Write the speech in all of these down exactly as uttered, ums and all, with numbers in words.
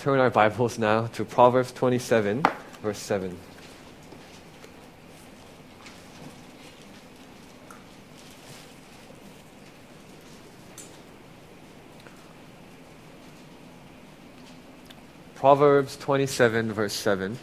turn our Bibles now to Proverbs twenty-seven, verse seven. Proverbs twenty-seven, verse seven.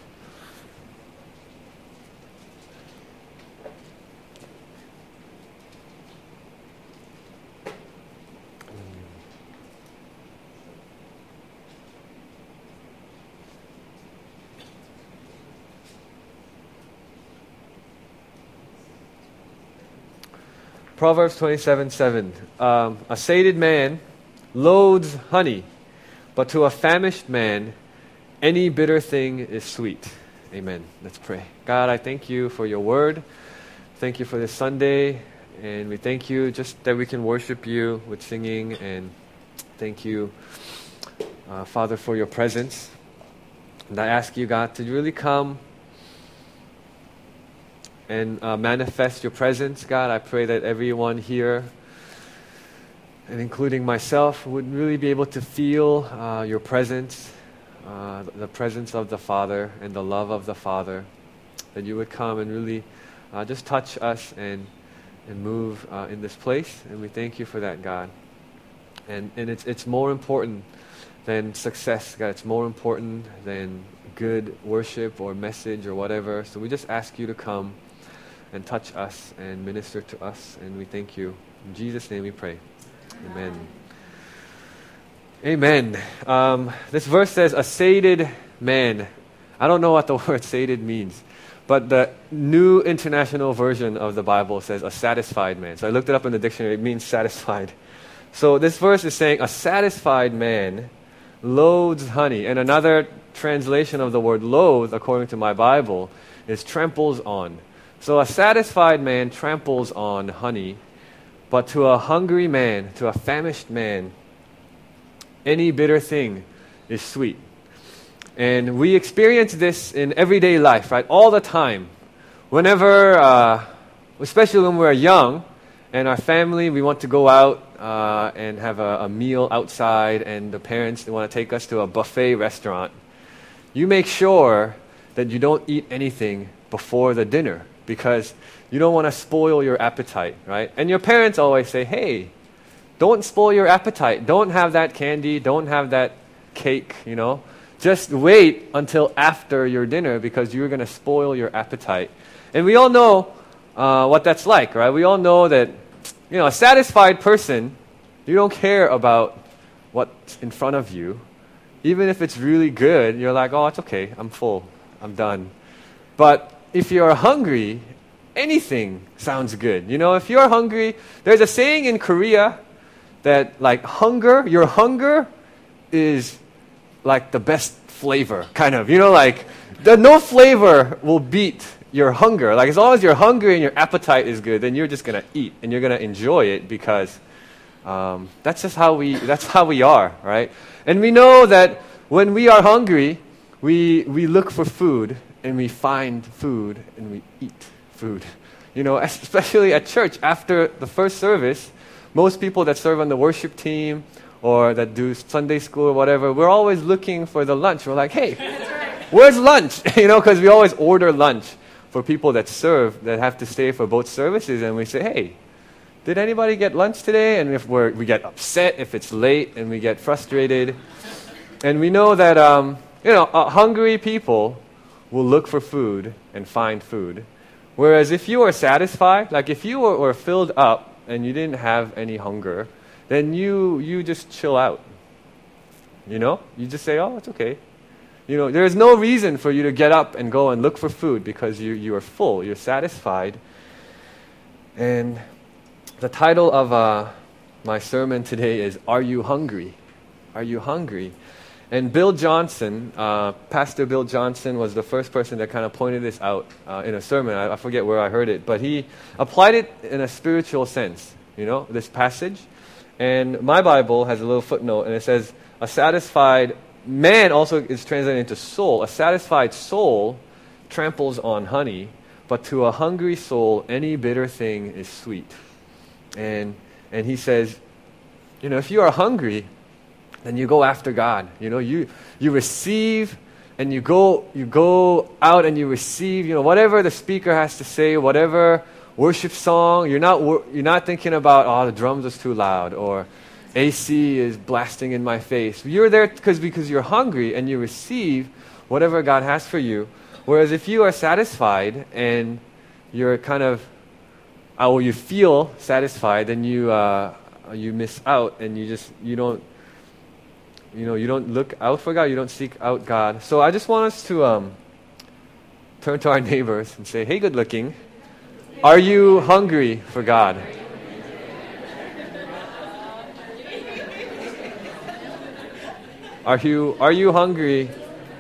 Proverbs twenty-seven, seven. Um, a sated man loathes honey, but to a famished man, any bitter thing is sweet. Amen. Let's pray. God, I thank you for your word. Thank you for this Sunday. And we thank you just that we can worship you with singing. And thank you, uh, Father, for your presence. And I ask you, God, to really come and uh, manifest your presence. God, I pray that everyone here, and including myself, would really be able to feel uh, your presence, uh, the presence of the Father and the love of the Father, that you would come and really uh, just touch us and and move uh, in this place. And we thank you for that, God. And and it's it's more important than success, God. It's more important than good worship or message or whatever. So we just ask you to come and touch us and minister to us. And we thank you. In Jesus' name we pray. Amen. Amen. Um, this verse says, a sated man. I don't know what the word sated means, but the New International Version of the Bible says a satisfied man. So I looked it up in the dictionary. It means satisfied. So this verse is saying a satisfied man loathes honey. And another translation of the word loathe, according to my Bible, is tramples on. So a satisfied man tramples on honey, but to a hungry man, to a famished man, any bitter thing is sweet. And we experience this in everyday life, right? All the time. Whenever, uh, especially when we're young, and our family, we want to go out uh, and have a, a meal outside, and the parents they want to take us to a buffet restaurant. You make sure that you don't eat anything before the dinner, because you don't want to spoil your appetite, right? And your parents always say, hey, don't spoil your appetite. Don't have that candy. Don't have that cake, you know. Just wait until after your dinner because you're going to spoil your appetite. And we all know uh, what that's like, right? We all know that, you know, a satisfied person, you don't care about what's in front of you. Even if it's really good, you're like, oh, it's okay. I'm full. I'm done. But if you're hungry, anything sounds good. You know, if you're hungry, there's a saying in Korea that like hunger, your hunger is like the best flavor, kind of. You know, like the no flavor will beat your hunger. Like as long as you're hungry and your appetite is good, then you're just gonna eat and you're gonna enjoy it because um, that's just how we that's how we are, right? And we know that when we are hungry, we we look for food. And we find food and we eat food. You know, especially at church, after the first service, most people that serve on the worship team or that do Sunday school or whatever, we're always looking for the lunch. We're like, hey, where's lunch? You know, because we always order lunch for people that serve, that have to stay for both services. And we say, hey, did anybody get lunch today? And if we're, we get upset if it's late and we get frustrated. And we know that, um, you know, uh, hungry people will look for food and find food. Whereas if you are satisfied, like if you were, were filled up and you didn't have any hunger, then you you just chill out. You know? You just say, oh, it's okay. You know, there is no reason for you to get up and go and look for food because you, you are full, you're satisfied. And the title of uh, my sermon today is, Are You Hungry? Are you hungry? And Bill Johnson, uh, Pastor Bill Johnson was the first person that kind of pointed this out uh, in a sermon. I, I forget where I heard it, but he applied it in a spiritual sense, you know, this passage. And my Bible has a little footnote, and it says, a satisfied man also is translated into soul. A satisfied soul tramples on honey, but to a hungry soul, any bitter thing is sweet. And and he says, you know, if you are hungry, then you go after God. You know, you you receive and you go you go out and you receive, you know, whatever the speaker has to say, whatever worship song. You're not you're not thinking about, oh, the drums is too loud, or A C is blasting in my face. You're there because because you're hungry and you receive whatever God has for you. Whereas if you are satisfied and you're kind of, or you feel satisfied, then you uh, you miss out and you just you don't you know you don't look out for God. You don't seek out God. So I just want us to um, turn to our neighbors and say, "Hey, good looking, are you hungry for God?" Are you are you hungry?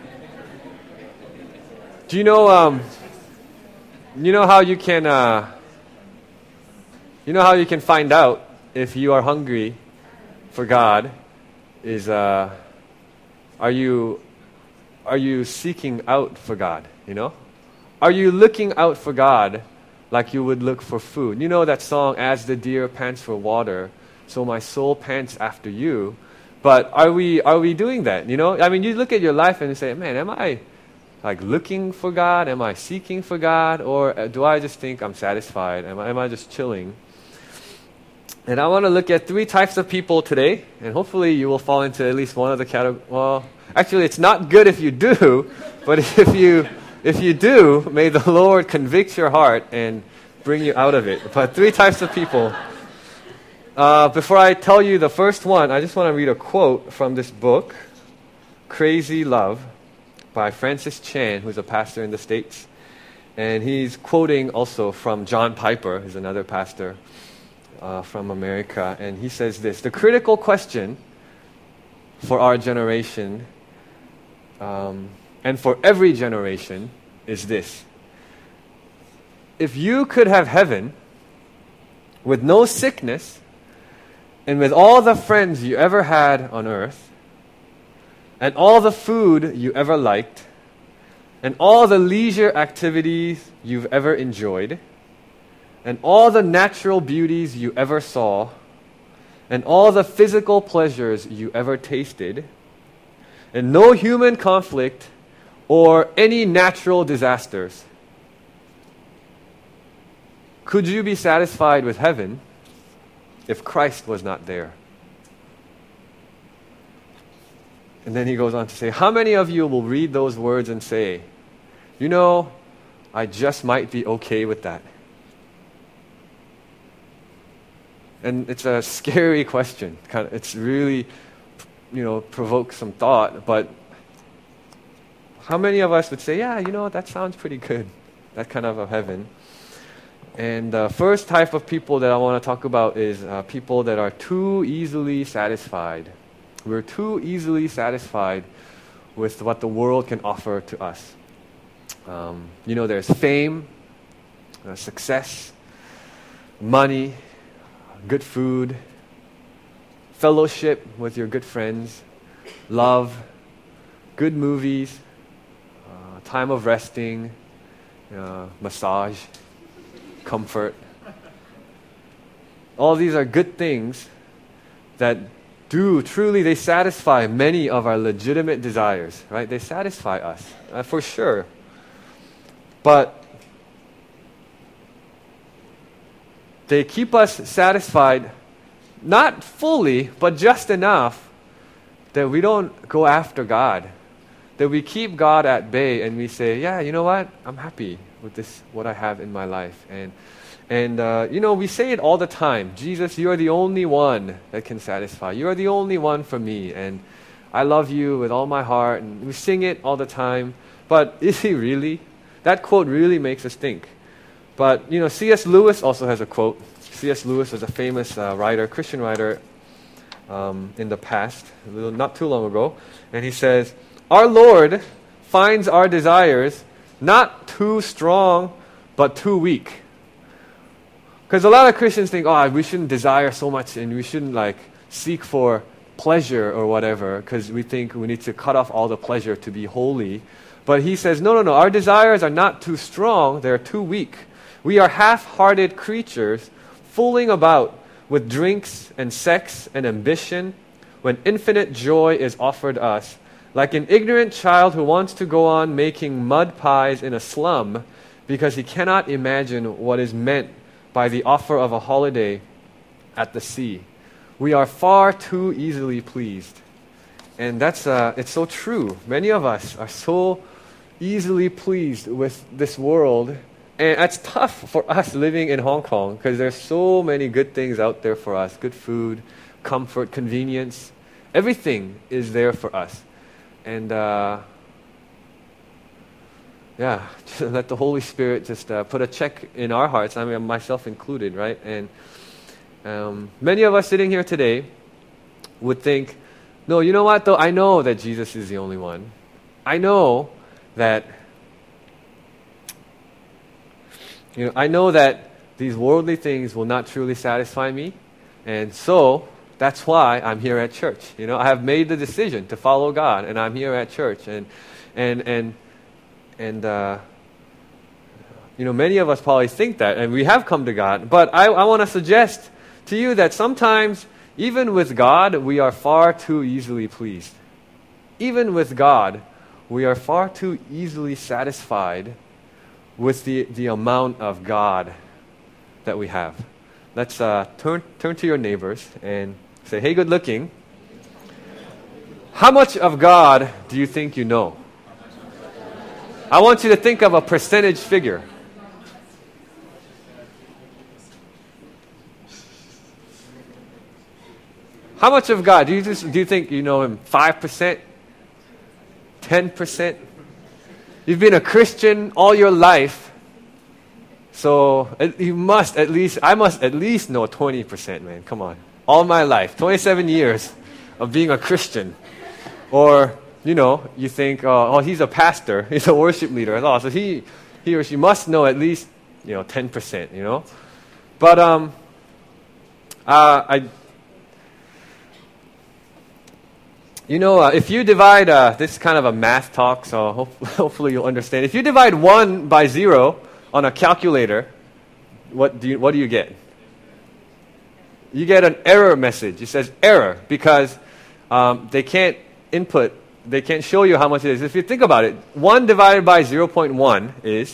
Do you know um, you know how you can uh, you know how you can find out if you are hungry for God is uh, are you are you seeking out for God, you know? Are you looking out for God like you would look for food? You know that song, "As the deer pants for water, so my soul pants after you." But are we are we doing that? You know, I mean, you look at your life and you say, "Man, am I like looking for God? Am I seeking for God? Or do I just think I'm satisfied? Am I, am I just chilling?" And I want to look at three types of people today, and hopefully you will fall into at least one of the categories. Well, actually, it's not good if you do, but if you if you do, may the Lord convict your heart and bring you out of it. But three types of people. Uh, before I tell you the first one, I just want to read a quote from this book, Crazy Love, by Francis Chan, who's a pastor in the States. And he's quoting also from John Piper, who's another pastor uh, from America. And he says this: "The critical question for our generation, um, and for every generation, is this: if you could have heaven with no sickness, and with all the friends you ever had on earth, and all the food you ever liked, and all the leisure activities you've ever enjoyed, and all the natural beauties you ever saw, and all the physical pleasures you ever tasted, and no human conflict or any natural disasters, could you be satisfied with heaven if Christ was not there?" And then he goes on to say, how many of you will read those words and say, "You know, I just might be okay with that"? And it's a scary question. Kind of, it's really, you know, provokes some thought. But how many of us would say, "Yeah, you know, that sounds pretty good, that kind of a heaven"? And the first type of people that I want to talk about is uh, people that are too easily satisfied. We're too easily satisfied with what the world can offer to us. Um, you know, there's fame, uh, success, money, good food, fellowship with your good friends, love, good movies, uh, time of resting, uh, massage, comfort. All these are good things that do truly, they satisfy many of our legitimate desires, right? They satisfy us, uh, for sure. But they keep us satisfied, not fully, but just enough that we don't go after God. That we keep God at bay and we say, "Yeah, you know what? I'm happy with this, what I have in my life." And, and uh, you know, we say it all the time. "Jesus, you are the only one that can satisfy. You are the only one for me. And I love you with all my heart." And we sing it all the time. But is he really? That quote really makes us think. But, you know, C S Lewis also has a quote. C S Lewis was a famous uh, writer, Christian writer um, in the past, a little, not too long ago. And he says, "Our Lord finds our desires not too strong, but too weak." Because a lot of Christians think, "Oh, we shouldn't desire so much and we shouldn't like seek for pleasure or whatever," because we think we need to cut off all the pleasure to be holy. But he says, no, no, no, our desires are not too strong, they're too weak. We are half-hearted creatures fooling about with drinks and sex and ambition, when infinite joy is offered us, like an ignorant child who wants to go on making mud pies in a slum because he cannot imagine what is meant by the offer of a holiday at the sea. We are far too easily pleased. And that's uh, it's so true. Many of us are so easily pleased with this world. And it's tough for us living in Hong Kong because there's so many good things out there for us. Good food, comfort, convenience. Everything is there for us. And uh, yeah, let the Holy Spirit just uh, put a check in our hearts. I mean, myself included, right? And um, many of us sitting here today would think, no, you know what though? I know that Jesus is the only one. I know that, you know, I know that these worldly things will not truly satisfy me. And so, that's why I'm here at church. You know, I have made the decision to follow God, and I'm here at church. And, and, and, and, uh, you know, many of us probably think that, and we have come to God. But I, I want to suggest to you that sometimes, even with God, we are far too easily pleased. Even with God, we are far too easily satisfied with the, the amount of God that we have. Let's uh, turn, turn to your neighbors and say, hey, good looking. How much of God do you think you know? I want you to think of a percentage figure. How much of God? Do you, just, do you think you know Him five percent? ten percent? You've been a Christian all your life, so you must at least, I must at least know twenty percent, man. Come on. All my life, twenty-seven years of being a Christian. Or, you know, you think, uh, oh, he's a pastor, he's a worship leader. Oh, so he, he or she must know at least, you know, ten percent, you know. But um, uh, I... You know, uh, if you divide, uh, this is kind of a math talk, so hope, hopefully you'll understand. If you divide one by zero on a calculator, what do you, what do you get? You get an error message. It says error because um, they can't input, they can't show you how much it is. If you think about it, one divided by zero point one is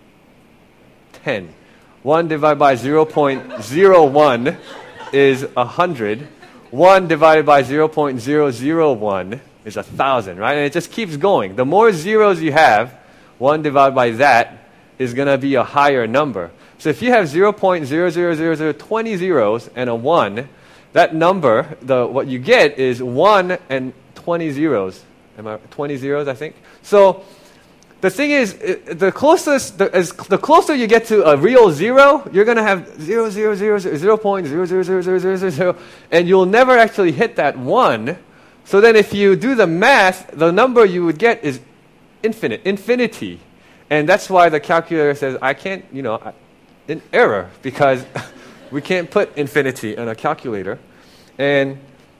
ten. one divided by zero point zero one is one hundred. one divided by zero point zero zero one is one thousand, right? And it just keeps going. The more zeros you have, one divided by that is going to be a higher number. So if you have zero point zero zero zero zero twenty zeros and a one, that number, the what you get is one and twenty zeros. Am I twenty zeros, I think? So the thing is, the closest, the, as the closer you get to a real zero, you're going to have zero, zero, zero, zero, zero point zero zero zero zero zero zero zero, and you'll never actually hit that one. So then if you do the math, the number you would get is infinite, infinity. And that's why the calculator says, I can't, you know, in error, because we can't put infinity on a calculator. And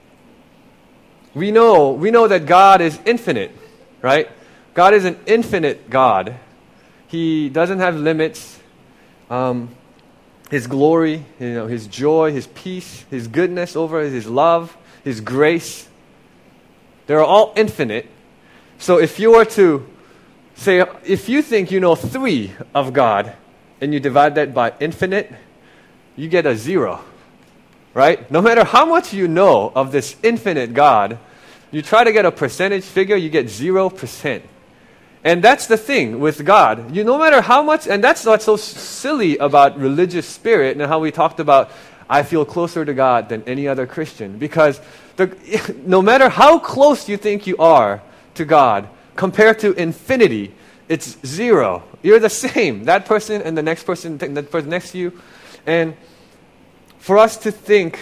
we know, we know that God is infinite, right? God is an infinite God. He doesn't have limits. Um, his glory, you know, His joy, His peace, His goodness over us, His love, His grace, they're all infinite. So if you were to say, if you think you know three of God, and you divide that by infinite, you get a zero, right? No matter how much you know of this infinite God, you try to get a percentage figure, you get zero percent. And that's the thing with God. You no matter how much, and that's what's so silly about religious spirit and how we talked about, I feel closer to God than any other Christian. Because the, no matter how close you think you are to God, compared to infinity, it's zero. You're the same. That person and the next person, that person next to you. And for us to think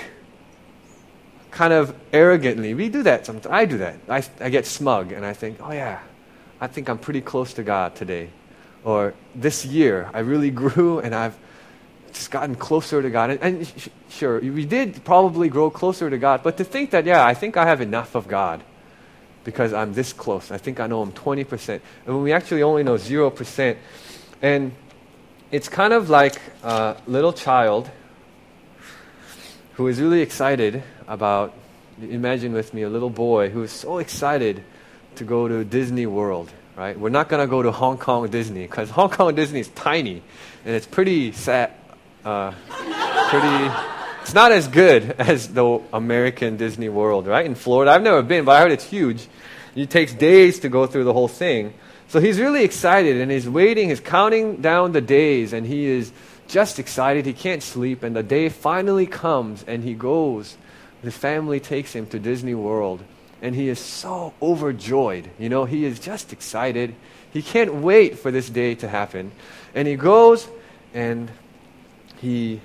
kind of arrogantly, we do that sometimes. I do that. I, I get smug and I think, oh yeah, I think I'm pretty close to God today. Or this year, I really grew and I've just gotten closer to God. And, and sh- sure, we did probably grow closer to God, but to think that, yeah, I think I have enough of God because I'm this close. I think I know Him twenty percent. And when we actually only know zero percent. And it's kind of like a little child who is really excited about, imagine with me a little boy who is so excited to go to Disney World, right? We're not going to go to Hong Kong Disney because Hong Kong Disney is tiny and it's pretty sad, uh, pretty, it's not as good as the American Disney World, right? In Florida, I've never been, but I heard it's huge. It takes days to go through the whole thing. So he's really excited and he's waiting, he's counting down the days and he is just excited. He can't sleep and the day finally comes and he goes. His family takes him to Disney World and he is so overjoyed. You know, he is just excited. He can't wait for this day to happen. And he goes and he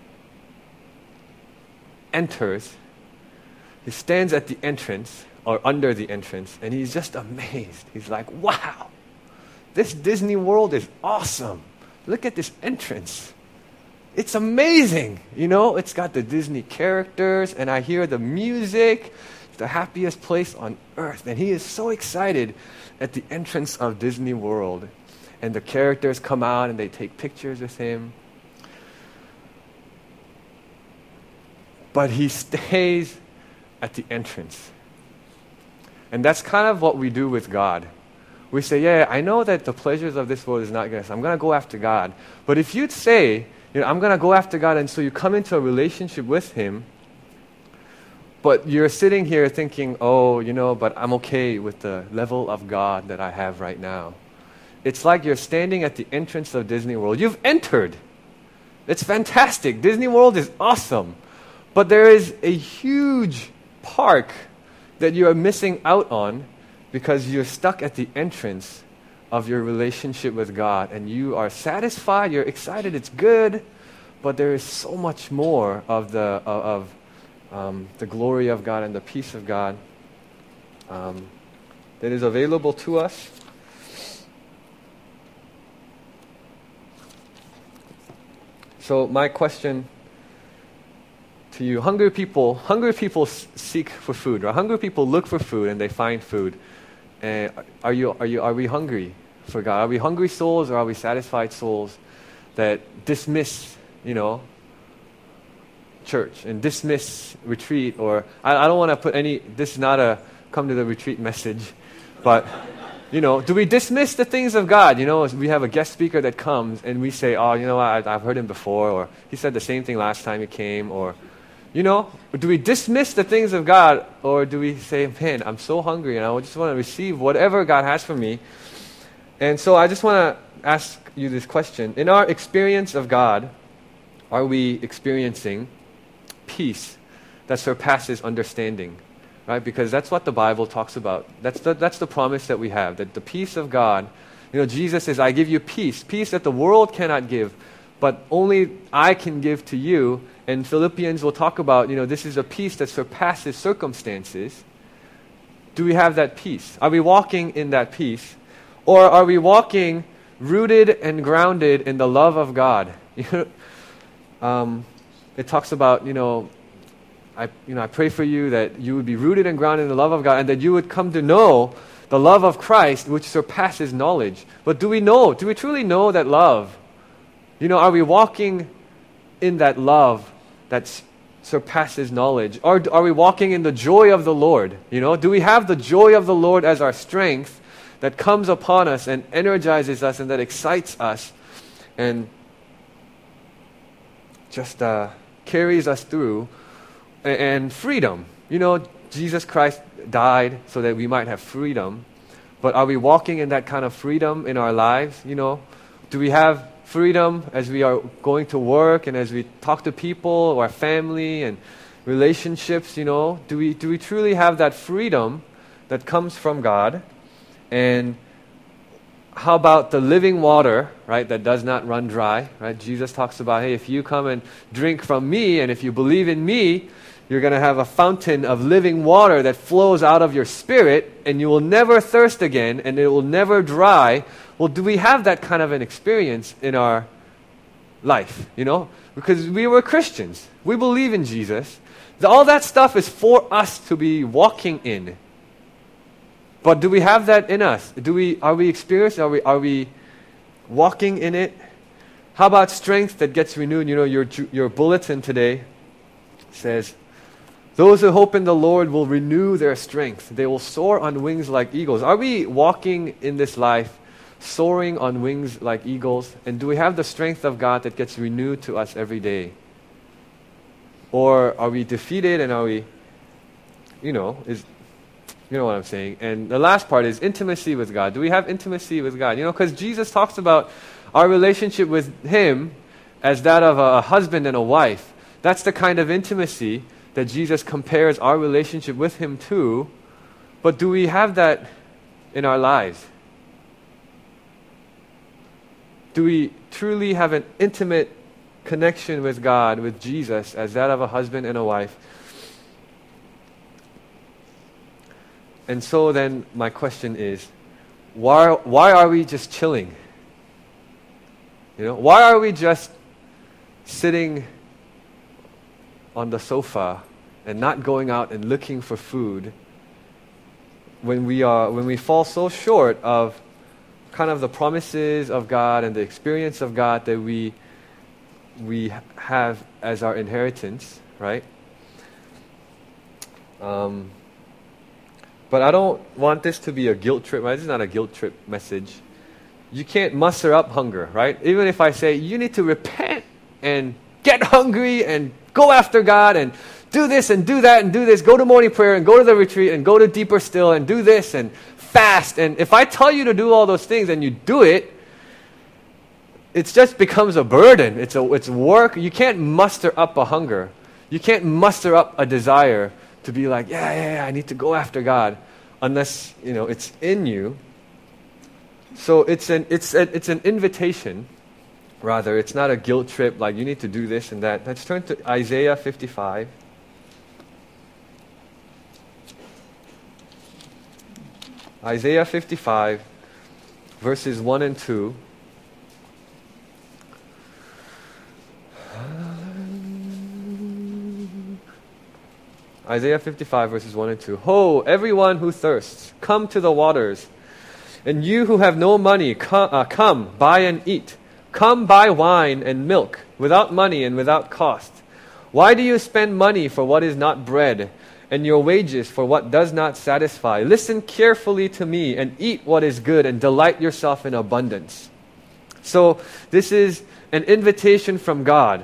enters. He stands at the entrance or under the entrance and he's just amazed. He's like, wow, this Disney World is awesome. Look at this entrance. It's amazing, you know, it's got the Disney characters and I hear the music. It's the happiest place on earth. And he is so excited at the entrance of Disney World. And the characters come out and they take pictures with him. But he stays at the entrance. And that's kind of what we do with God. We say, yeah, I know that the pleasures of this world is not good, so I'm going to go after God. But if you'd say, you know, I'm going to go after God, and so you come into a relationship with Him, but you're sitting here thinking, oh, you know, but I'm okay with the level of God that I have right now. It's like you're standing at the entrance of Disney World. You've entered. It's fantastic. Disney World is awesome. But there is a huge park that you are missing out on because you're stuck at the entrance of your relationship with God and you are satisfied, you're excited, it's good, but there is so much more of the of, of um, the glory of God and the peace of God um, that is available to us. So my question to you, hungry people, hungry people s- seek for food, right? Hungry people look for food and they find food. And are you, are you, are we hungry for God? Are we hungry souls or are we satisfied souls that dismiss, you know, church and dismiss retreat? Or I, I don't want to put any. This is not a come to the retreat message, but you know, do we dismiss the things of God? You know, we have a guest speaker that comes and we say, oh, you know, I, I've heard him before, or he said the same thing last time he came, or. You know, do we dismiss the things of God or do we say, man, I'm so hungry and I just want to receive whatever God has for me? And so I just want to ask you this question. In our experience of God, are we experiencing peace that surpasses understanding? Right? Because that's what the Bible talks about. That's the, that's the promise that we have, that the peace of God, you know, Jesus says, I give you peace, peace that the world cannot give, but only I can give to you. And Philippians will talk about, you know, this is a peace that surpasses circumstances. Do we have that peace? Are we walking in that peace? Or are we walking rooted and grounded in the love of God? um, it talks about, you know, I, you know, I pray for you that you would be rooted and grounded in the love of God and that you would come to know the love of Christ which surpasses knowledge. But do we know? Do we truly know that love? You know, are we walking in that love that s- surpasses knowledge? Or d- are we walking in the joy of the Lord? You know, do we have the joy of the Lord as our strength that comes upon us and energizes us and that excites us and just uh, carries us through? A- and freedom. You know, Jesus Christ died so that we might have freedom. But are we walking in that kind of freedom in our lives? You know, do we have freedom as we are going to work and as we talk to people or our family and relationships? You know, do we do we truly have that freedom that comes from God? And how about the living water, right, that does not run dry, right? Jesus talks about, hey, if you come and drink from me and if you believe in me, you're going to have a fountain of living water that flows out of your spirit and you will never thirst again and it will never dry. Well, do we have that kind of an experience in our life, you know? Because we were Christians. We believe in Jesus. All that stuff is for us to be walking in. But do we have that in us? Do we, are we experienced? Are we, are we walking in it? How about strength that gets renewed? You know, your, your bulletin today says, Those who hope in the Lord will renew their strength. They will soar on wings like eagles. Are we walking in this life soaring on wings like eagles? And do we have the strength of God that gets renewed to us every day? Or are we defeated and are we, you know, is, you know what I'm saying? And the last part is intimacy with God. Do we have intimacy with God? You know, because Jesus talks about our relationship with Him as that of a husband and a wife. That's the kind of intimacy that Jesus compares our relationship with Him to. But do we have that in our lives? Do we truly have an intimate connection with God, with Jesus, as that of a husband and a wife? And so then my question is, why, why are we just chilling? You know, why are we just sitting on the sofa and not going out and looking for food when we are when we fall so short of kind of the promises of God and the experience of God that we we have as our inheritance, right? Um, but I don't want this to be a guilt trip. Right? This is not a guilt trip message. You can't muster up hunger, right? Even if I say you need to repent and get hungry and go after God and do this and do that and do this, go to morning prayer and go to the retreat and go to deeper still and do this and fast. And if I tell you to do all those things and you do it, it just becomes a burden. It's a it's work. You can't muster up a hunger. You can't muster up a desire to be like, yeah, yeah, yeah, I need to go after God, unless, you know, it's in you. So it's an it's a, it's an invitation. Rather, it's not a guilt trip like you need to do this and that. Let's turn to Isaiah fifty-five. Isaiah fifty-five, verses one and two. Isaiah fifty-five, verses one and two. Ho, everyone who thirsts, come to the waters. And you who have no money, come, uh, come, buy and eat. Come buy wine and milk, without money and without cost. Why do you spend money for what is not bread, and your wages for what does not satisfy? Listen carefully to me, and eat what is good, and delight yourself in abundance. So, this is an invitation from God.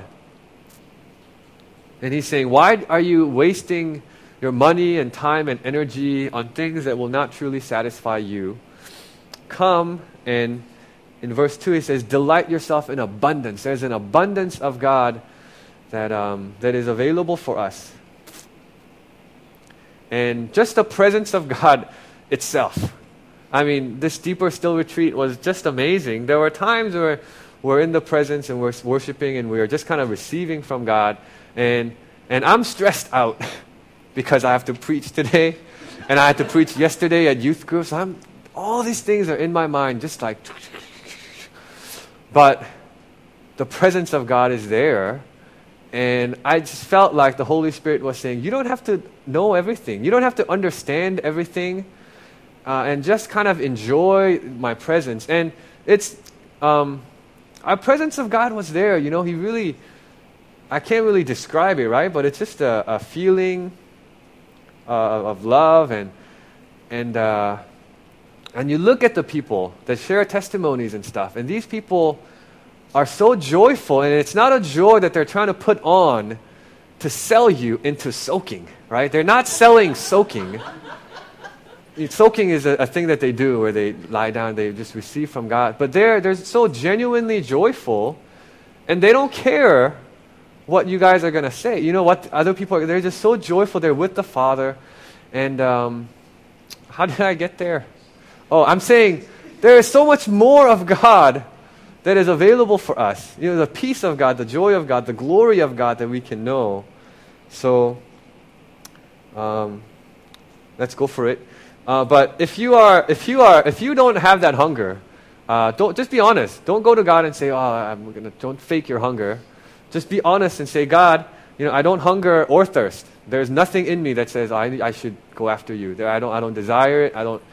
And He's saying, why are you wasting your money and time and energy on things that will not truly satisfy you? Come, and in verse two, He says, delight yourself in abundance. There's an abundance of God that um, that is available for us. And just the presence of God itself. I mean, this Deeper Still retreat was just amazing. There were times where we're in the presence and we're worshiping and we're just kind of receiving from God. And and I'm stressed out because I have to preach today. And I had to preach yesterday at youth groups. I'm all these things are in my mind, just like... But the presence of God is there. And I just felt like the Holy Spirit was saying, you don't have to know everything. You don't have to understand everything. Uh, and just kind of enjoy my presence. And it's, um, our presence of God was there. You know, He really, I can't really describe it, right? But it's just a, a feeling uh, of love. And, and, uh, and you look at the people that share testimonies and stuff. And these people are so joyful, and it's not a joy that they're trying to put on to sell you into soaking, right? They're not selling soaking. Soaking is a, a thing that they do where they lie down, they just receive from God. But they're, they're so genuinely joyful, and they don't care what you guys are going to say. You know what? Other people, are, they're just so joyful. They're with the Father. And um, how did I get there? Oh, I'm saying there is so much more of God that is available for us. You know, the peace of God, the joy of God, the glory of God that we can know. So, um, let's go for it. Uh, but if you are, if you are, if you don't have that hunger, uh, don't just be honest. Don't go to God and say, "Oh, I'm gonna." Don't fake your hunger. Just be honest and say, "God, you know, I don't hunger or thirst. There's nothing in me that says I I should go after you. There, I don't I don't desire it. I don't."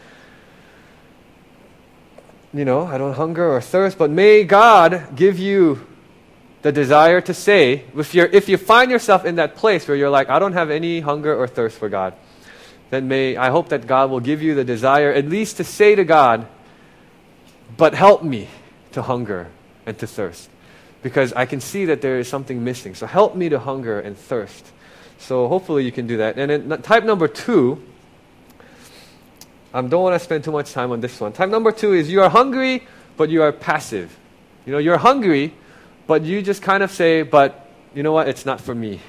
You know, I don't hunger or thirst, but may God give you the desire to say, if, you're, if you find yourself in that place where you're like, I don't have any hunger or thirst for God, then may I hope that God will give you the desire at least to say to God, but help me to hunger and to thirst. Because I can see that there is something missing. So help me to hunger and thirst. So hopefully you can do that. And then type number two, I um, don't want to spend too much time on this one. Type number two is you are hungry, but you are passive. You know, you're hungry, but you just kind of say, but you know what, it's not for me.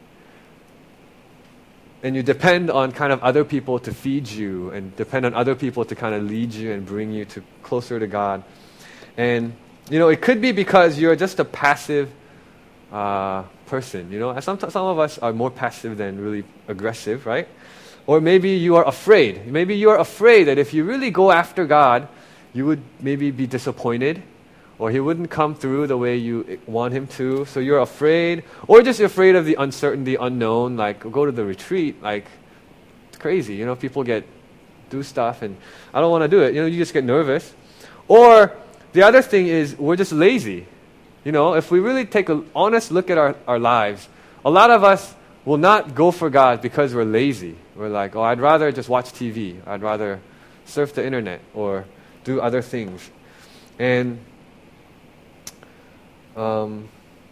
And you depend on kind of other people to feed you and depend on other people to kind of lead you and bring you to closer to God. And, you know, it could be because you're just a passive uh, person. You know, some, some of us are more passive than really aggressive, right? Or maybe you are afraid. Maybe you are afraid that if you really go after God, you would maybe be disappointed, or He wouldn't come through the way you want Him to. So you're afraid, or just afraid of the uncertainty, unknown. Like go to the retreat, like it's crazy. You know, people get do stuff, and I don't want to do it. You know, you just get nervous. Or the other thing is we're just lazy. You know, if we really take an honest look at our, our lives, a lot of us will not go for God because we're lazy. We're like, oh, I'd rather just watch T V. I'd rather surf the internet or do other things. And um,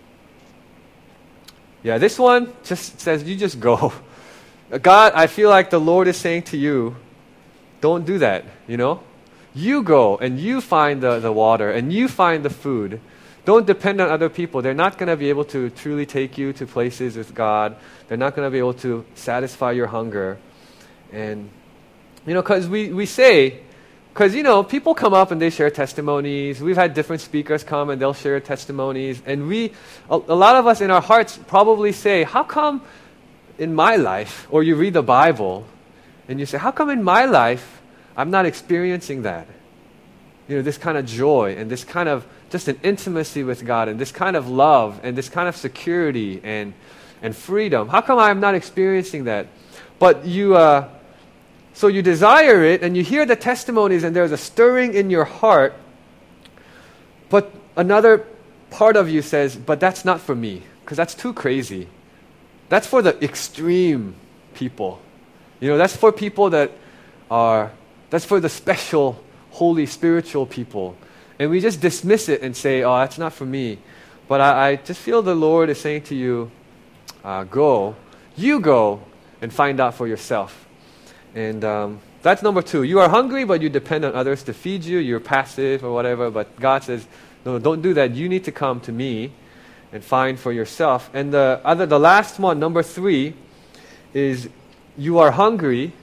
yeah, this one just says you just go. God, I feel like the Lord is saying to you, don't do that, you know? You go and you find the, the water and you find the food. Don't depend on other people. They're not going to be able to truly take you to places with God. They're not going to be able to satisfy your hunger. And, you know, because we, we say, because, you know, people come up and they share testimonies. We've had different speakers come and they'll share testimonies. And we, a, a lot of us in our hearts probably say, how come in my life, or you read the Bible and you say, how come in my life I'm not experiencing that? You know, this kind of joy and this kind of just an intimacy with God and this kind of love and this kind of security and and freedom. How come I'm not experiencing that? But you, uh, so you desire it and you hear the testimonies and there's a stirring in your heart, but another part of you says, but that's not for me because that's too crazy. That's for the extreme people. You know, that's for people that are, that's for the special, holy, spiritual people. And we just dismiss it and say, oh, that's not for me. But I, I just feel the Lord is saying to you, uh, go. You go and find out for yourself. And um, that's number two. You are hungry, but you depend on others to feed you. You're passive or whatever. But God says, no, don't do that. You need to come to me and find for yourself. And the other, the last one, number three, is you are hungry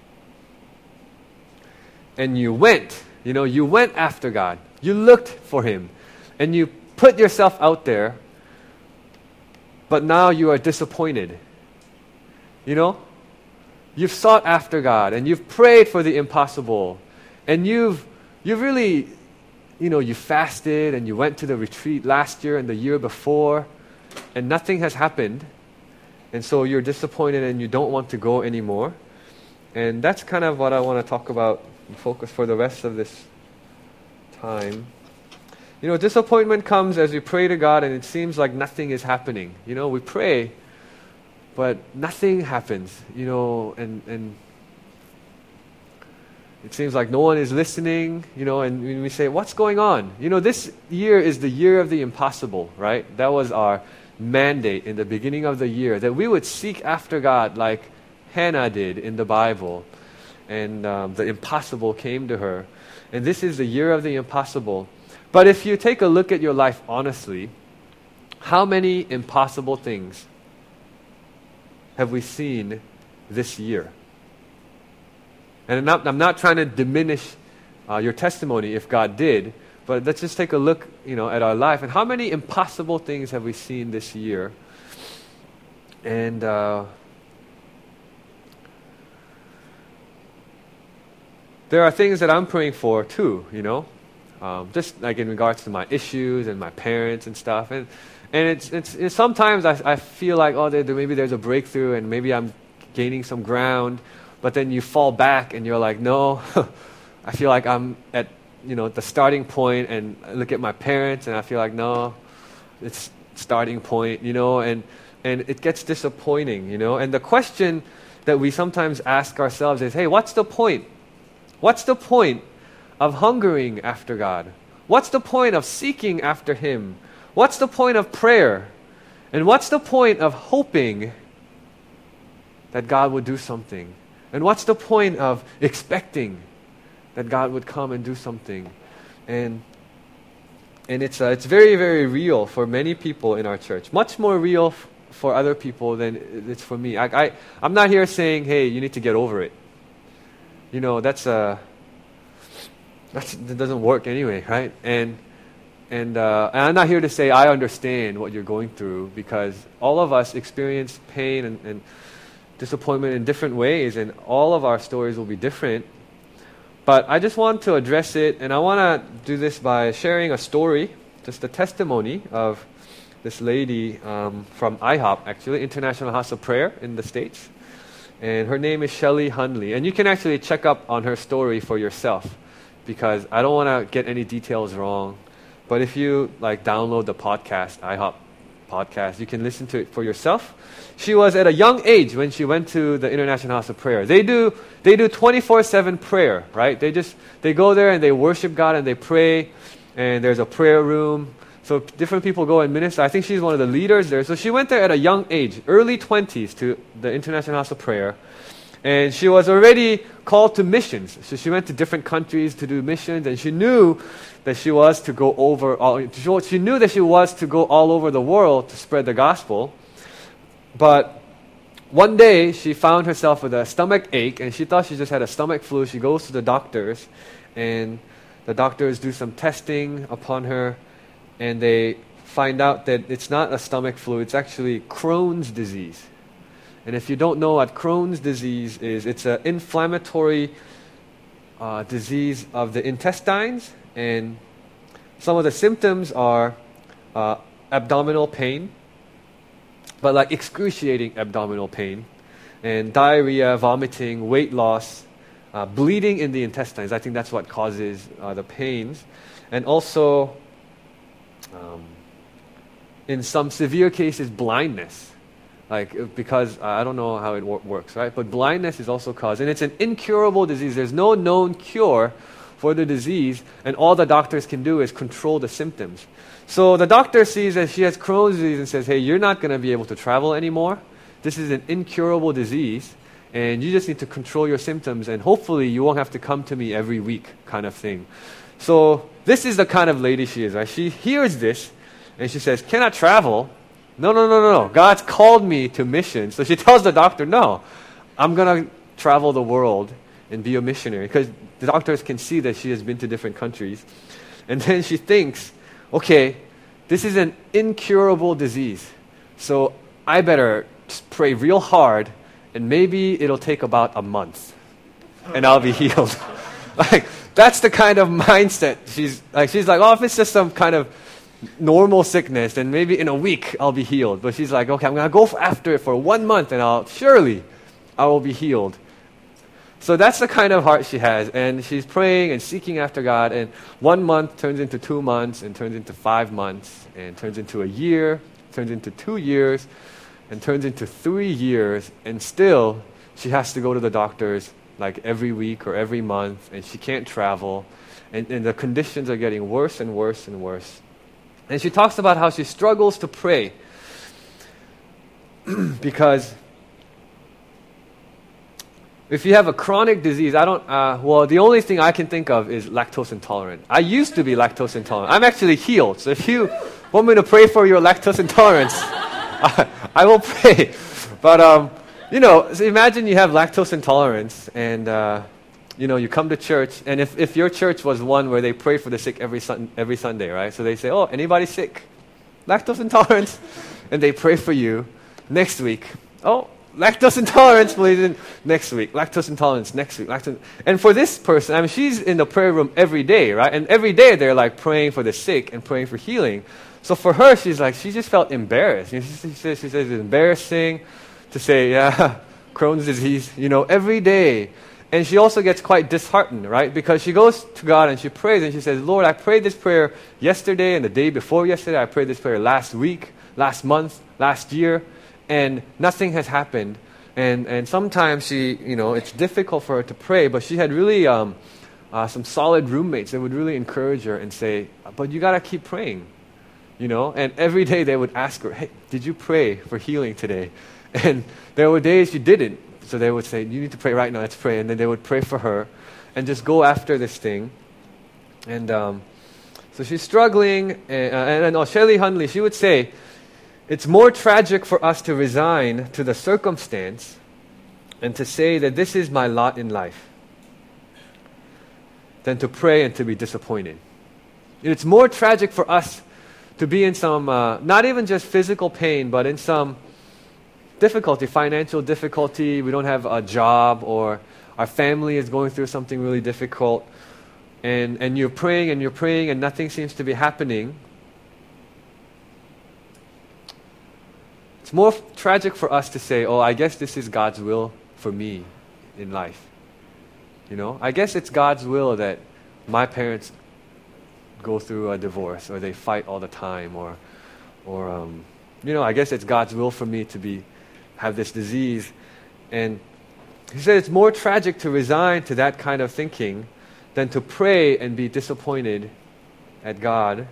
and you went. You know, you went after God. You looked for Him. And you put yourself out there. But now you are disappointed. You know? You've sought after God. And you've prayed for the impossible. And you've, you've really, you know, you fasted and you went to the retreat last year and the year before. And nothing has happened. And so you're disappointed and you don't want to go anymore. And that's kind of what I want to talk about and focus for the rest of this time. You know, disappointment comes as we pray to God and it seems like nothing is happening. You know, we pray, but nothing happens, you know, and, and it seems like no one is listening, you know, and we say, what's going on? You know, this year is the year of the impossible, right? That was our mandate in the beginning of the year, that we would seek after God like Hannah did in the Bible. And um, the impossible came to her. And this is the year of the impossible. But if you take a look at your life honestly, how many impossible things have we seen this year? And I'm not, I'm not trying to diminish uh, your testimony if God did, but let's just take a look, you know, at our life. And how many impossible things have we seen this year? And uh, there are things that I'm praying for too, you know, um, just like in regards to my issues and my parents and stuff. And and it's it's, it's sometimes I, I feel like, oh, there, there, maybe there's a breakthrough and maybe I'm gaining some ground. But then you fall back and you're like, no, I feel like I'm at, you know, the starting point, and I look at my parents and I feel like, no, it's starting point, you know, and, and it gets disappointing, you know. And the question that we sometimes ask ourselves is, hey, what's the point? What's the point of hungering after God? What's the point of seeking after Him? What's the point of prayer? And what's the point of hoping that God would do something? And what's the point of expecting that God would come and do something? And and it's uh, it's very, very real for many people in our church. Much more real f- for other people than it's for me. I, I, I'm not here saying, hey, you need to get over it. You know, that's, uh, that's that doesn't work anyway, right? And And, uh, and I'm not here to say I understand what you're going through, because all of us experience pain and, and disappointment in different ways, and all of our stories will be different. But I just want to address it, and I want to do this by sharing a story, just a testimony of this lady um, from I HOP, actually, International House of Prayer in the States. And her name is Shelly Hunley. And you can actually check up on her story for yourself, because I don't want to get any details wrong. But if you like download the podcast, I HOP podcast, you can listen to it for yourself. She was at a young age when she went to the International House of Prayer. They do they do twenty-four seven prayer, right? They just they go there and they worship God and they pray, and there's a prayer room. So different people go and minister. I think she's one of the leaders there. So she went there at a young age, early twenties, to the International House of Prayer. And she was already called to missions. So she went to different countries to do missions, and she knew that she was to go over all, she knew that she was to go all over the world to spread the gospel. But one day she found herself with a stomach ache, and she thought she just had a stomach flu. She goes to the doctors, and the doctors do some testing upon her, and they find out that it's not a stomach flu, it's actually Crohn's disease. And if you don't know what Crohn's disease is, it's an inflammatory uh, disease of the intestines. And some of the symptoms are uh, abdominal pain, but like excruciating abdominal pain, and diarrhea, vomiting, weight loss, uh, bleeding in the intestines. I think that's what causes uh, the pains. And also, um, in some severe cases, blindness. Like, because uh, I don't know how it wor- works, right? But blindness is also caused. And it's an incurable disease. There's no known cure for the disease, and all the doctors can do is control the symptoms. So the doctor sees that she has Crohn's disease and says, hey, you're not going to be able to travel anymore. This is an incurable disease, and you just need to control your symptoms, and hopefully you won't have to come to me every week, kind of thing. So this is the kind of lady she is, right? She hears this, and she says, can I travel? No, no, no, no, no. God's called me to mission. So she tells the doctor, no, I'm going to travel the world and be a missionary, because the doctors can see that she has been to different countries. And then she thinks, okay, this is an incurable disease, so I better just pray real hard, and maybe it'll take about a month, and I'll be healed. Like, that's the kind of mindset she's like. She's like, oh, if it's just some kind of normal sickness, then maybe in a week I'll be healed. But she's like, okay, I'm going to go after it for one month, and I'll surely I will be healed. So that's the kind of heart she has, and she's praying and seeking after God, and one month turns into two months, and turns into five months, and turns into a year, turns into two years, and turns into three years, and still she has to go to the doctors like every week or every month, and she can't travel, and, and the conditions are getting worse and worse and worse. And she talks about how she struggles to pray because if you have a chronic disease, I don't, uh, well, the only thing I can think of is lactose intolerant. I used to be lactose intolerant. I'm actually healed. So if you want me to pray for your lactose intolerance, I, I will pray. But, um, you know, so imagine you have lactose intolerance, and, uh, you know, you come to church, and if, if your church was one where they pray for the sick every sun, every Sunday, right? So they say, oh, anybody sick? Lactose intolerance? And they pray for you. Next week, oh, lactose intolerance, please. Next week, lactose intolerance. Next week, lactose. And for this person, I mean, she's in the prayer room every day, right? And every day they're like praying for the sick and praying for healing. So for her, she's like, she just felt embarrassed. You know, she, she says, she says it's embarrassing to say, yeah, Crohn's disease, you know, every day. And she also gets quite disheartened, right? Because she goes to God and she prays and she says, Lord, I prayed this prayer yesterday and the day before yesterday. I prayed this prayer last week, last month, last year, and nothing has happened. And and sometimes she, you know, it's difficult for her to pray, but she had really um, uh, some solid roommates that would really encourage her and say, but you got to keep praying, you know? And every day they would ask her, hey, did you pray for healing today? And there were days she didn't. So they would say, you need to pray right now, let's pray. And then they would pray for her and just go after this thing. And um, so she's struggling. And, uh, and, and oh, Shelley Hunley, she would say, it's more tragic for us to resign to the circumstance and to say that this is my lot in life than to pray and to be disappointed. It's more tragic for us to be in some, uh, not even just physical pain, but in some difficulty, financial difficulty. We don't have a job, or our family is going through something really difficult. And, and you're praying and you're praying and nothing seems to be happening. It's more f- tragic for us to say, oh, I guess this is God's will for me in life. You know, I guess it's God's will that my parents go through a divorce, or they fight all the time, or, or um, you know, I guess it's God's will for me to be have this disease. And he said it's more tragic to resign to that kind of thinking than to pray and be disappointed at God.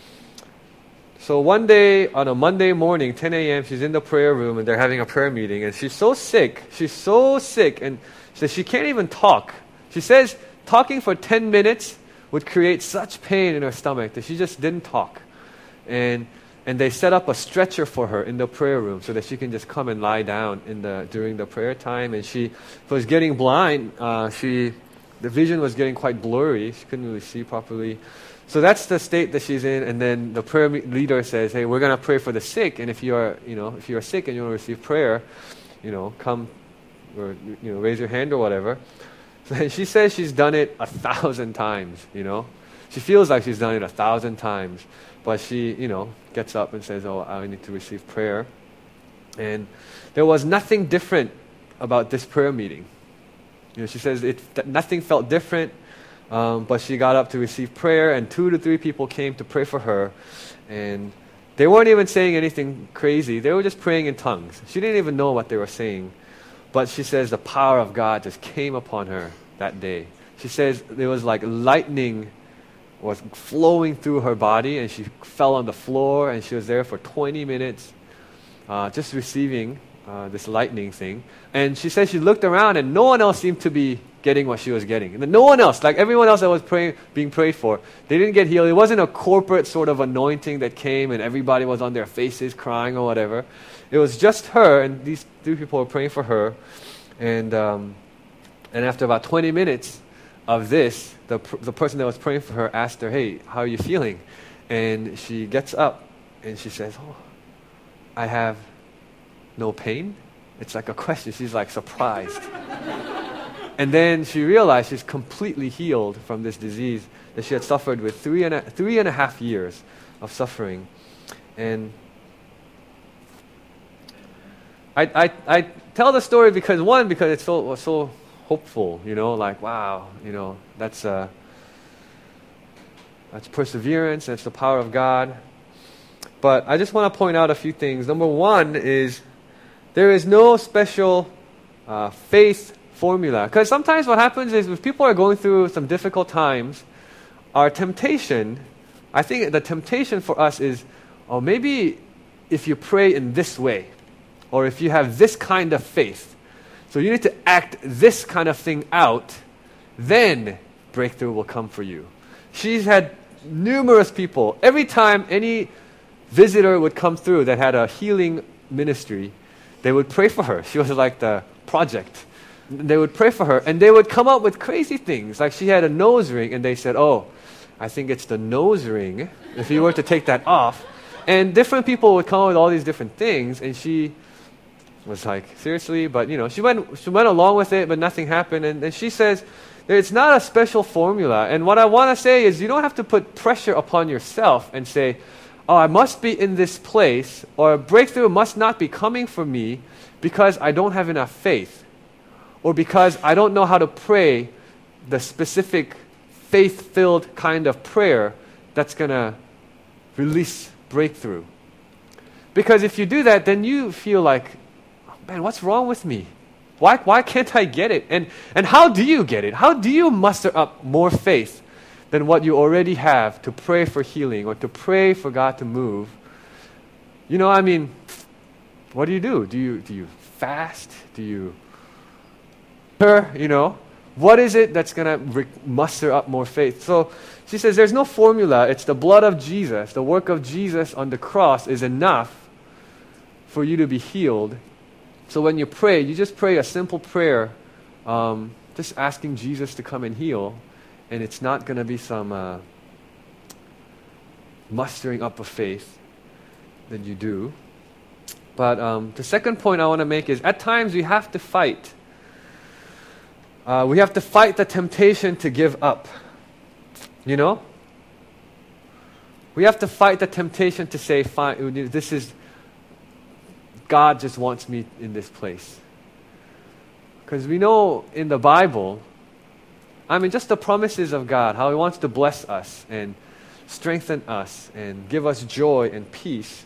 So one day, on a Monday morning, ten a.m., she's in the prayer room and they're having a prayer meeting, and she's so sick, she's so sick, and she says she can't even talk. She says talking for ten minutes would create such pain in her stomach that she just didn't talk. And and they set up a stretcher for her in the prayer room so that she can just come and lie down in the during the prayer time. And she was getting blind. Uh, she the vision was getting quite blurry. She couldn't really see properly. So that's the state that she's in. And then the prayer leader says, "Hey, we're gonna pray for the sick. And if you are, you know, if you are sick and you want to receive prayer, you know, come or you know, raise your hand or whatever." So she says she's done it a thousand times. You know, she feels like she's done it a thousand times, but she, you know, gets up and says, "Oh, I need to receive prayer." And there was nothing different about this prayer meeting. You know, she says it th- nothing felt different. Um, but she got up to receive prayer, and two to three people came to pray for her. And they weren't even saying anything crazy. They were just praying in tongues. She didn't even know what they were saying. But she says the power of God just came upon her that day. She says there was like lightning was flowing through her body, and she fell on the floor, and she was there for twenty minutes uh, just receiving uh, this lightning thing. And she said she looked around, and no one else seemed to be getting what she was getting. And no one else, like everyone else that was praying, being prayed for, they didn't get healed. It wasn't a corporate sort of anointing that came and everybody was on their faces crying or whatever. It was just her, and these three people were praying for her. And um, and after about twenty minutes of this, the the person that was praying for her asked her, "Hey, how are you feeling?" And she gets up and she says, "Oh, I have no pain." It's like a question. She's like surprised. And then she realized she's completely healed from this disease that she had suffered with three and a, three and a half years of suffering. And I, I, I tell the story because, one, because it's so so hopeful, you know, like, wow, you know, that's uh, that's perseverance, that's the power of God. But I just want to point out a few things. Number one is there is no special uh, faith formula. Because sometimes what happens is if people are going through some difficult times, our temptation, I think the temptation for us is, oh, maybe if you pray in this way, or if you have this kind of faith, so you need to act this kind of thing out, then breakthrough will come for you. She's had numerous people. Every time any visitor would come through that had a healing ministry, they would pray for her. She was like the project. They would pray for her, and they would come up with crazy things. Like she had a nose ring, and they said, "Oh, I think it's the nose ring, if you were to take that off." And different people would come up with all these different things, and she was like, seriously? But, you know, she went she went along with it, but nothing happened. And, and she says, it's not a special formula. And what I want to say is you don't have to put pressure upon yourself and say, oh, I must be in this place, or a breakthrough must not be coming for me because I don't have enough faith. or because I don't know how to pray the specific faith-filled kind of prayer that's going to release breakthrough. Because if you do that, then you feel like, oh, man, what's wrong with me? Why, why can't I get it? And, and how do you get it? How do you muster up more faith than what you already have to pray for healing or to pray for God to move? You know, I mean, what do you do? Do you, do you fast? Do you, you know? What is it that's going to re- muster up more faith? So she says there's no formula. It's the blood of Jesus. The work of Jesus on the cross is enough for you to be healed. So when you pray, you just pray a simple prayer, um, just asking Jesus to come and heal. And it's not going to be some uh, mustering up of faith that you do. But um, the second point I want to make is at times we have to fight. Uh, we have to fight the temptation to give up. You know? We have to fight the temptation to say, fine, this is, God just wants me in this place. Because we know in the Bible, I mean, just the promises of God, how He wants to bless us and strengthen us and give us joy and peace.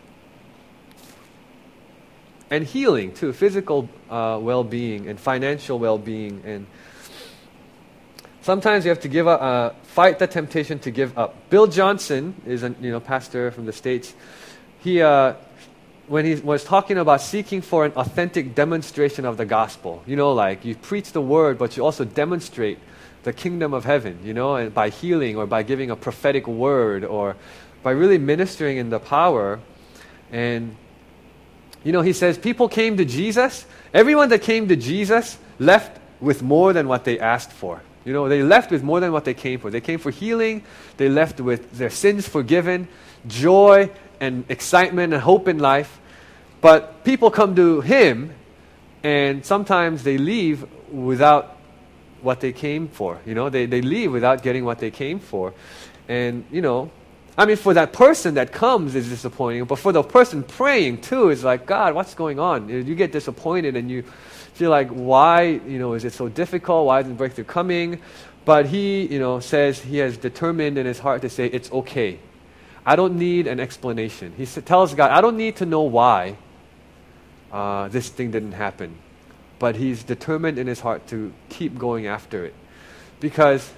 And healing too, physical uh, well-being and financial well-being. And sometimes you have to give up, uh, fight the temptation to give up. Bill Johnson is a you know pastor from the States. He, uh, when he was talking about seeking for an authentic demonstration of the gospel, you know, like you preach the word, but you also demonstrate the kingdom of heaven, you know, and by healing or by giving a prophetic word or by really ministering in the power. And you know, he says people came to Jesus. Everyone that came to Jesus left with more than what they asked for. You know, they left with more than what they came for. They came for healing. They left with their sins forgiven, joy and excitement and hope in life. But people come to Him and sometimes they leave without what they came for. You know, they, they leave without getting what they came for. And, you know, I mean, for that person that comes is disappointing, but for the person praying too, it's like, God, what's going on? You get disappointed and you feel like, why, you know, is it so difficult? Why isn't breakthrough coming? But he, you know, says he has determined in his heart to say, it's okay. I don't need an explanation. He tells God, I don't need to know why uh, this thing didn't happen. But he's determined in his heart to keep going after it. Because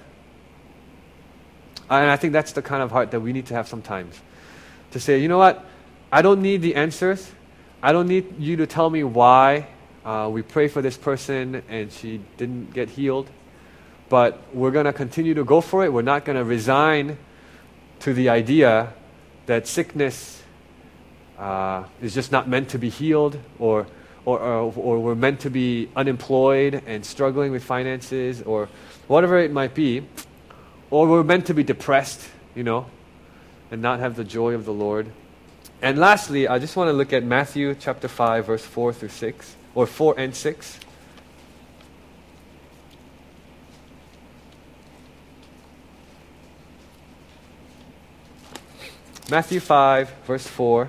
and I think that's the kind of heart that we need to have sometimes. To say, you know what? I don't need the answers. I don't need you to tell me why uh, we pray for this person and she didn't get healed. But we're going to continue to go for it. We're not going to resign to the idea that sickness uh, is just not meant to be healed, or, or, or, or we're meant to be unemployed and struggling with finances, or whatever it might be. Or we're meant to be depressed, you know, and not have the joy of the Lord. And lastly, I just want to look at Matthew chapter five, verse four through six, or four and six. Matthew five, verse four.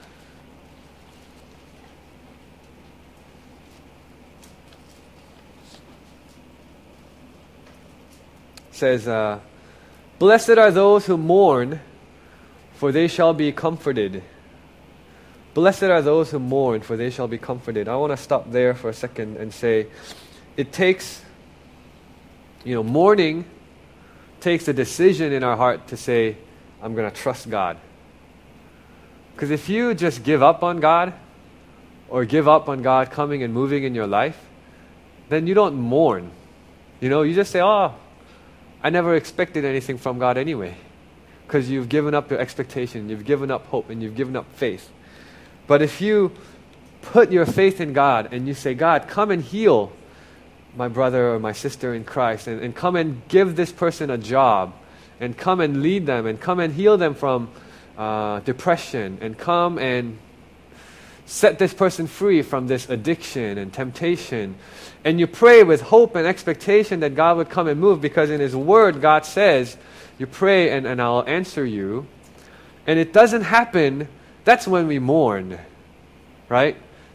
Says, uh, blessed are those who mourn, for they shall be comforted. Blessed are those who mourn, for they shall be comforted. I want to stop there for a second and say, it takes, you know, mourning takes a decision in our heart to say, I'm going to trust God. Because if you just give up on God, or give up on God coming and moving in your life, then you don't mourn. You know, you just say, oh, I never expected anything from God anyway. Because you've given up your expectation, you've given up hope, and you've given up faith. But if you put your faith in God and you say, God, come and heal my brother or my sister in Christ, and, and come and give this person a job, and come and lead them, and come and heal them from uh, depression, and come and set this person free from this addiction and temptation. And you pray with hope and expectation that God would come and move, because in His Word, God says, you pray and, and I'll answer you. And it doesn't happen, that's when we mourn, right?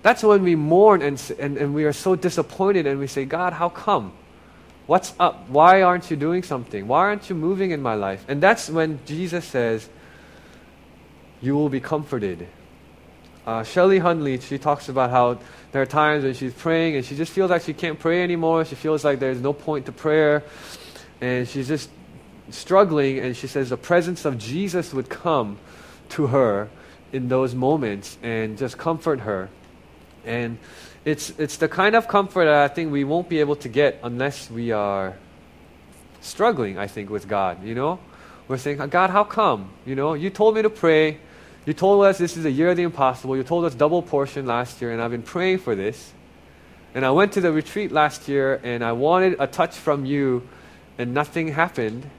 That's when we mourn and, s- and, and we are so disappointed and we say, God, how come? What's up? Why aren't you doing something? Why aren't you moving in my life? And that's when Jesus says, you will be comforted. Uh, Shelley Hunley, she talks about how there are times when she's praying and she just feels like she can't pray anymore. She feels like there's no point to prayer. And she's just struggling. And she says the presence of Jesus would come to her in those moments and just comfort her. And it's it's the kind of comfort that I think we won't be able to get unless we are struggling, I think, with God, you know? We're saying, God, how come? You know, you told me to pray. You told us this is a year of the impossible. You told us double portion last year, and I've been praying for this. And I went to the retreat last year, and I wanted a touch from you, and nothing happened.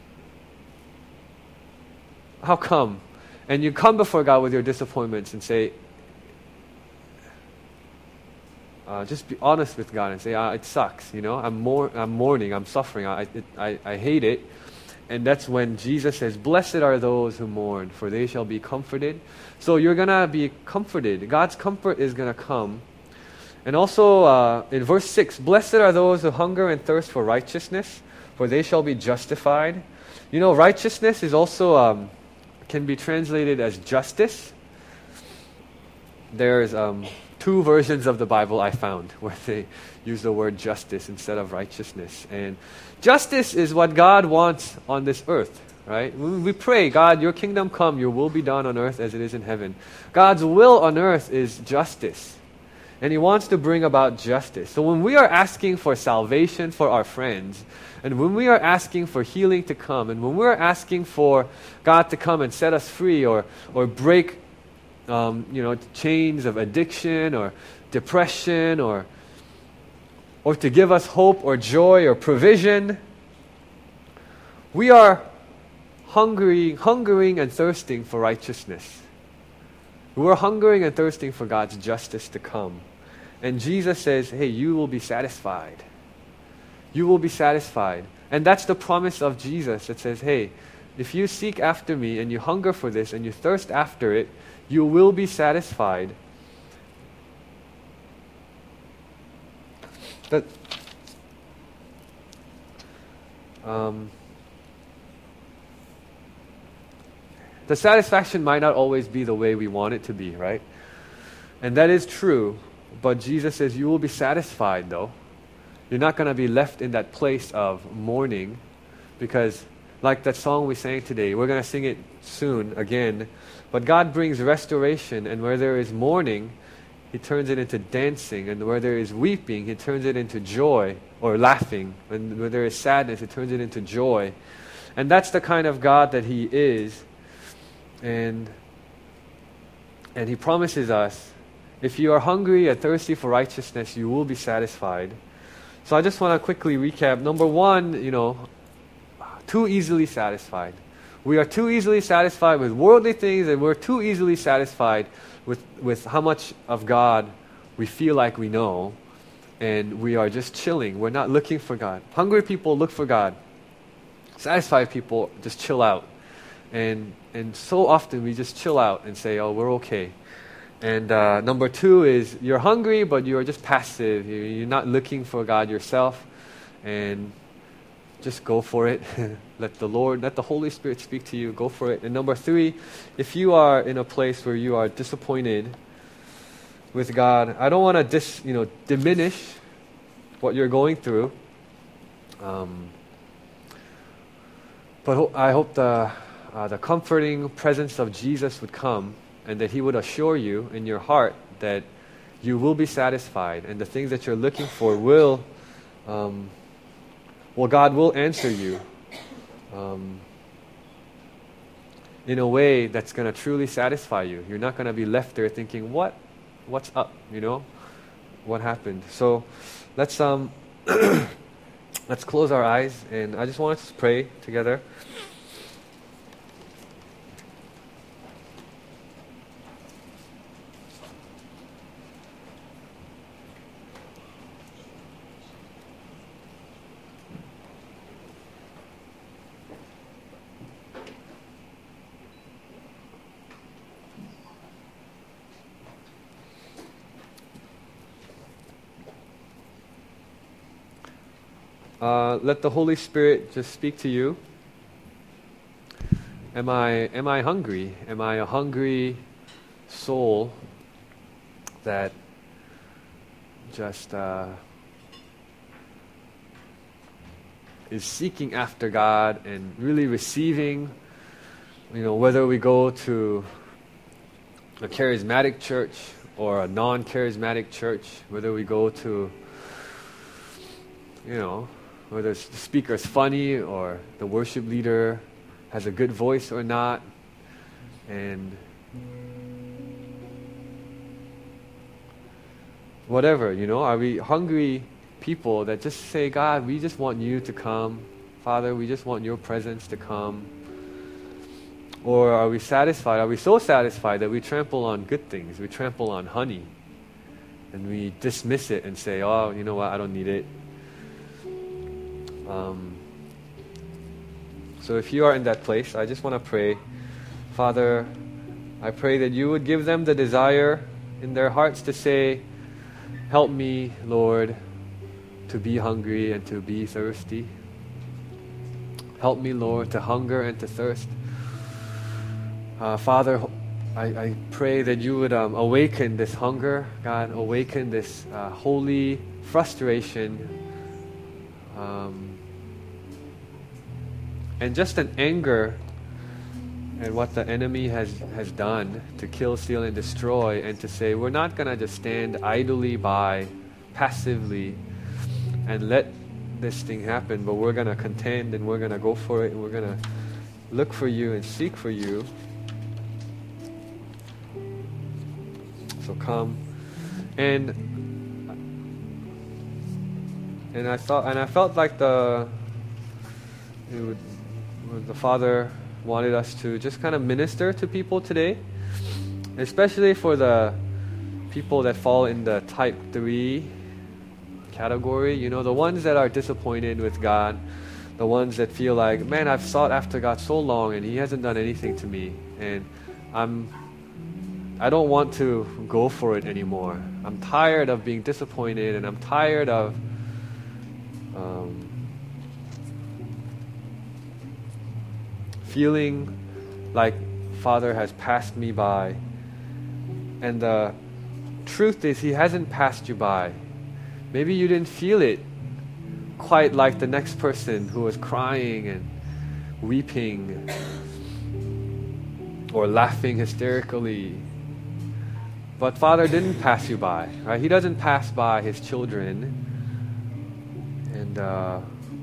How come? And you come before God with your disappointments and say, uh, just be honest with God and say, ah, it sucks, you know, I'm, mour- I'm mourning, I'm suffering, I, it, I, I hate it. And that's when Jesus says, blessed are those who mourn, for they shall be comforted. So you're going to be comforted. God's comfort is going to come. And also uh, in verse six, blessed are those who hunger and thirst for righteousness, for they shall be justified. You know, righteousness is also, um, can be translated as justice. There's um, two versions of the Bible I found where they use the word justice instead of righteousness. And justice is what God wants on this earth, right? When we pray, God, your kingdom come, your will be done on earth as it is in heaven. God's will on earth is justice. And He wants to bring about justice. So when we are asking for salvation for our friends, and when we are asking for healing to come, and when we're asking for God to come and set us free or, or break um, you know, chains of addiction or depression or or to give us hope or joy or provision, we are hungry, hungering and thirsting for righteousness. We're hungering and thirsting for God's justice to come. And Jesus says, hey, you will be satisfied. You will be satisfied. And that's the promise of Jesus. It says, hey, if you seek after me and you hunger for this and you thirst after it, you will be satisfied. But um, the satisfaction might not always be the way we want it to be, right? And that is true. But Jesus says you will be satisfied, though. You're not going to be left in that place of mourning, because like that song we sang today, we're going to sing it soon again. But God brings restoration, and where there is mourning, He turns it into dancing, and where there is weeping, He turns it into joy, or laughing. And where there is sadness, He turns it into joy. And that's the kind of God that He is. And, and He promises us, if you are hungry and thirsty for righteousness, you will be satisfied. So I just want to quickly recap. Number one, you know, too easily satisfied. We are too easily satisfied with worldly things, and we're too easily satisfied with, with how much of God we feel like we know, and we are just chilling. We're not looking for God. Hungry people look for God. Satisfied people just chill out. And and so often we just chill out and say, oh, we're okay. And uh, number two is you're hungry, but you're just passive. You- You're not looking for God yourself. And just go for it. Let the Lord, let the Holy Spirit speak to you. Go for it. And number three, if you are in a place where you are disappointed with God, I don't want to dis, you know, diminish what you're going through. Um, but ho- I hope the uh, the comforting presence of Jesus would come, and that He would assure you in your heart that you will be satisfied, and the things that you're looking for will. Um, Well, God will answer you um, in a way that's going to truly satisfy you. You're not going to be left there thinking, "What? What's up? You know, what happened?" So, let's um, let's close our eyes, and I just want us to pray together. uh, let the Holy Spirit just speak to you. Am I, am I hungry? Am I a hungry soul that just uh, is seeking after God and really receiving, you know, whether we go to a charismatic church or a non-charismatic church, whether we go to, you know, whether the speaker's funny or the worship leader has a good voice or not, and whatever, you know, are we hungry people that just say, God, we just want you to come. Father, we just want your presence to come. Or are we satisfied? Are we so satisfied that we trample on good things? We trample on honey. And we dismiss it and say, oh, you know what, I don't need it. Um, so if you are in that place, I just want to pray. Father, I pray that you would give them the desire in their hearts to say, help me, Lord, to be hungry and to be thirsty. Help me, Lord, to hunger and to thirst. Uh, Father, I, I pray that you would um, awaken this hunger, God, awaken this uh, holy frustration, um, and just an anger at what the enemy has, has done to kill, steal, and destroy, and to say, we're not going to just stand idly by, passively, and let this thing happen, but we're going to contend, and we're going to go for it, and we're going to look for you and seek for you. So come. And and I thought and I felt like the it would, the Father wanted us to just kind of minister to people today, especially for the people that fall in the type three category, you know, the ones that are disappointed with God, the ones that feel like, man, I've sought after God so long and He hasn't done anything to me, and I'm I don't want to go for it anymore. I'm tired of being disappointed, and I'm tired of um, feeling like Father has passed me by. And the truth is, He hasn't passed you by. Maybe you didn't feel it quite like the next person who was crying and weeping or laughing hysterically. But Father didn't pass you by, right? He doesn't pass by His children. And, uh,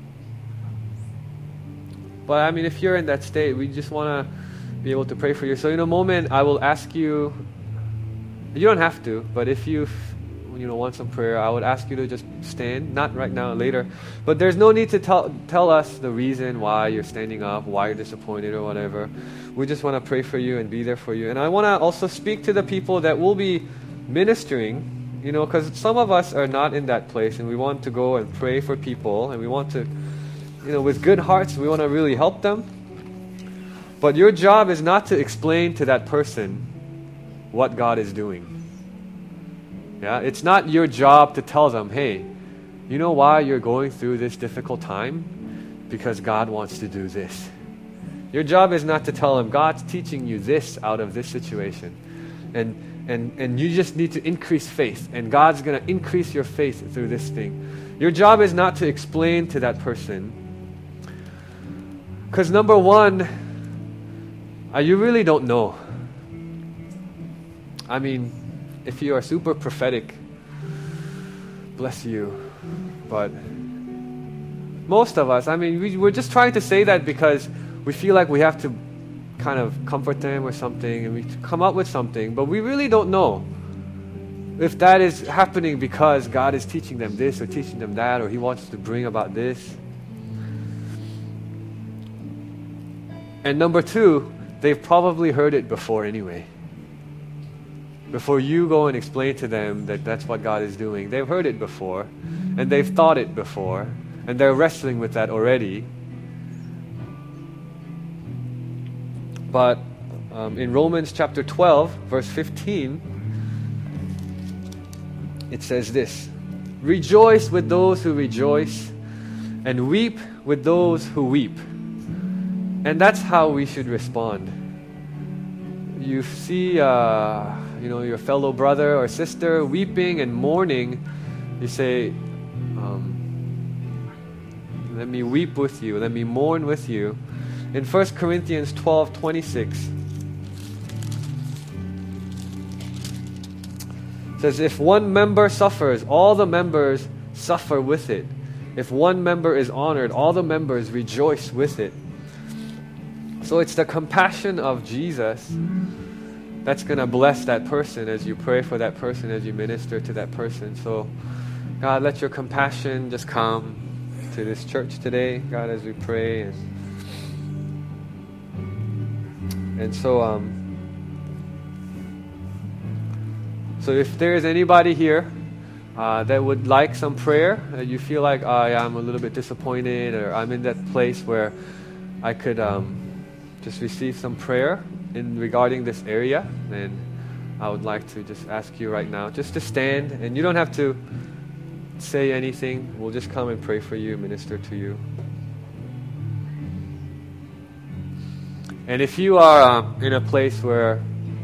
but I mean, if you're in that state, we just want to be able to pray for you. So in a moment, I will ask you, you don't have to, but if you, you know, want some prayer, I would ask you to just stand, not right now, later. But there's no need to tell, tell us the reason why you're standing up, why you're disappointed or whatever. We just want to pray for you and be there for you. And I want to also speak to the people that will be ministering, you know, because some of us are not in that place, and we want to go and pray for people, and we want to, you know, with good hearts, we want to really help them. But your job is not to explain to that person what God is doing. Yeah, it's not your job to tell them, hey, you know why you're going through this difficult time? Because God wants to do this. Your job is not to tell them, God's teaching you this out of this situation. And and and you just need to increase faith. And God's going to increase your faith through this thing. Your job is not to explain to that person. Because number one, uh, you really don't know. I mean, if you are super prophetic, bless you. But most of us, I mean, we, we're just trying to say that because we feel like we have to kind of comfort them or something, and we come up with something, but we really don't know if that is happening because God is teaching them this or teaching them that, or He wants to bring about this. And number two, they've probably heard it before anyway. Before you go and explain to them that that's what God is doing, they've heard it before, and they've thought it before, and they're wrestling with that already. But um, in Romans chapter twelve, verse fifteen, it says this: rejoice with those who rejoice, and weep with those who weep. And that's how we should respond. You see, uh, you know, your fellow brother or sister weeping and mourning, you say, um, let me weep with you, let me mourn with you. In First Corinthians twelve twenty-six, it says, if one member suffers, all the members suffer with it. If one member is honored, all the members rejoice with it. So it's the compassion of Jesus that's going to bless that person as you pray for that person, as you minister to that person. So, God, let your compassion just come to this church today, God, as we pray. And, and so, um, so if there is anybody here uh, that would like some prayer, uh, you feel like, oh, yeah, I'm a little bit disappointed, or I'm in that place where I could um, just receive some prayer in regarding this area, then I would like to just ask you right now just to stand, and you don't have to say anything. We'll just come and pray for you, minister to you. And if you are um, in a place where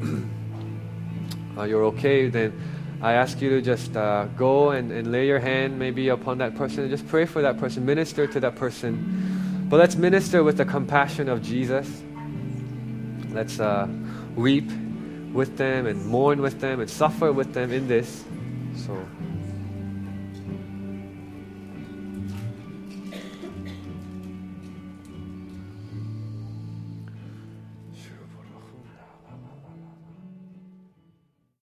uh, you're okay, then I ask you to just uh, go and, and lay your hand maybe upon that person and just pray for that person, minister to that person. But let's minister with the compassion of Jesus. Let's uh, weep with them and mourn with them and suffer with them in this. So